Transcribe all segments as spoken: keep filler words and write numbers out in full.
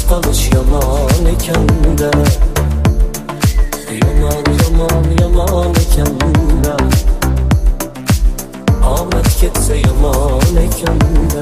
qolish yomon ekan-da, yomon yomon yomon ekan-da, omad ketsa yomon ekan-da.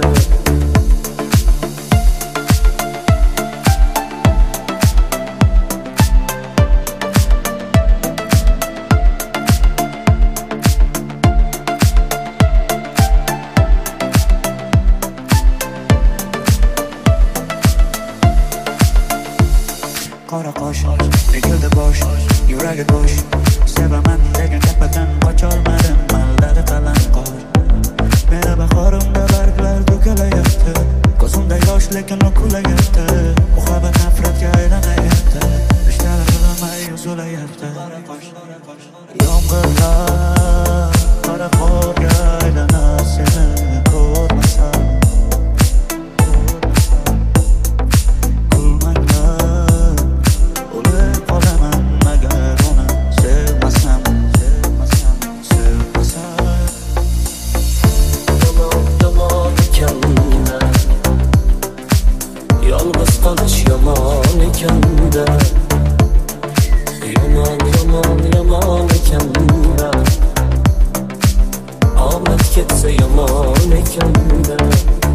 Qora qosh, egildi bosh, yuragi bo'sh. Sevaman degan gapidan qocholmadim, mallari qalin qor. Meni bahorimda barglar to'kilayapti, ko'zimda yosh lekin o'kulayapti. Muhabbat nafratga aylanayapti, ishlari qilinmay uzulayapti. Yomg'irlar qora qorga aylanar, seni ko'rmasam qolish yomon ekan-da, yomon yomon yomon ekan-da, omad ketsa yomon ekan-da.